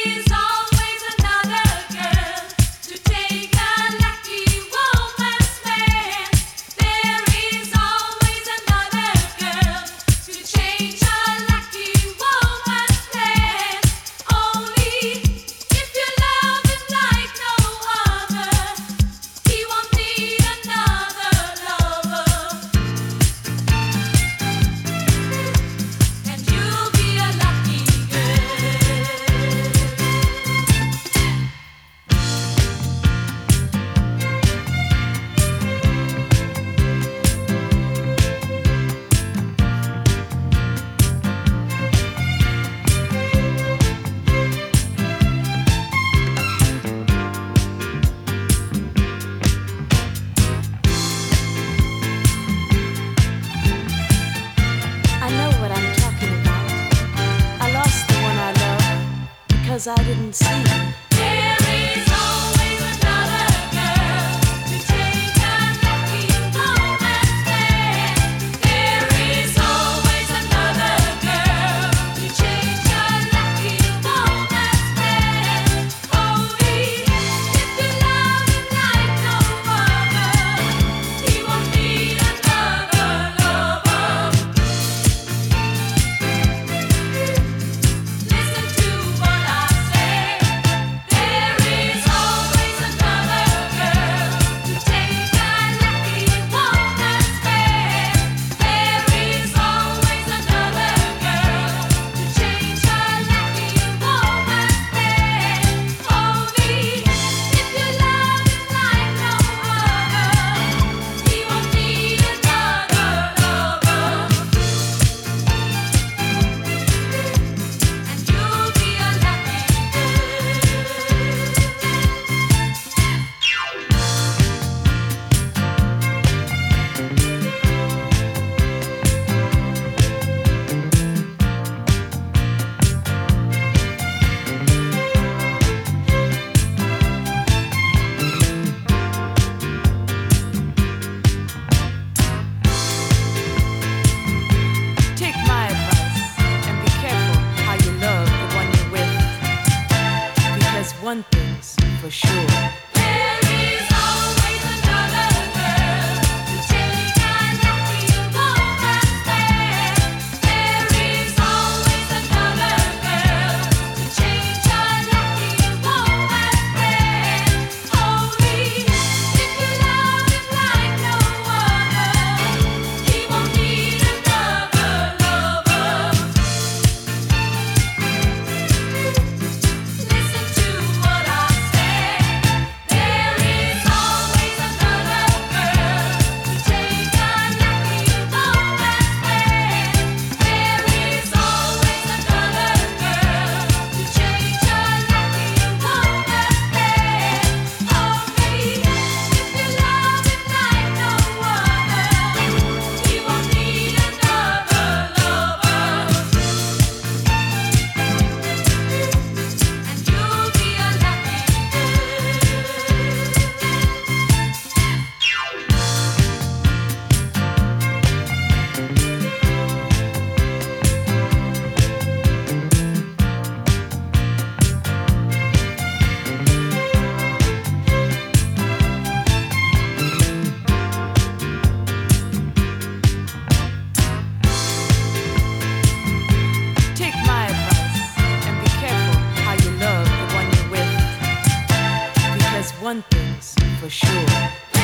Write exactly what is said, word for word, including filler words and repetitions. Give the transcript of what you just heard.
'cause I didn't see. There is always another girl to take a lucky woman's place. There is always another girl to change a lucky woman's place. Only if you love him like no other, he won't need another lover. Listen to what I say. There is always another girl to take a lucky woman's place. There is always another girl to change a lucky woman's place. Only if you love him like no other, he won't need another lover. And you'll be a lucky Take my advice and be careful how you love the one you're with. Because one thing's for sure. There is always another girl to take a lucky woman's place. There is always another girl to change a lucky woman's place. Only if you love him like no other, he won't need another lover. Listen to what I say. There is always another girl to take a lucky woman's place. There is always another girl to change a lucky woman's place. Only if you love him like no other, he won't need another lover. And you'll be a lucky Take my advice and be careful how you love the one you're with. Because one thing's for sure.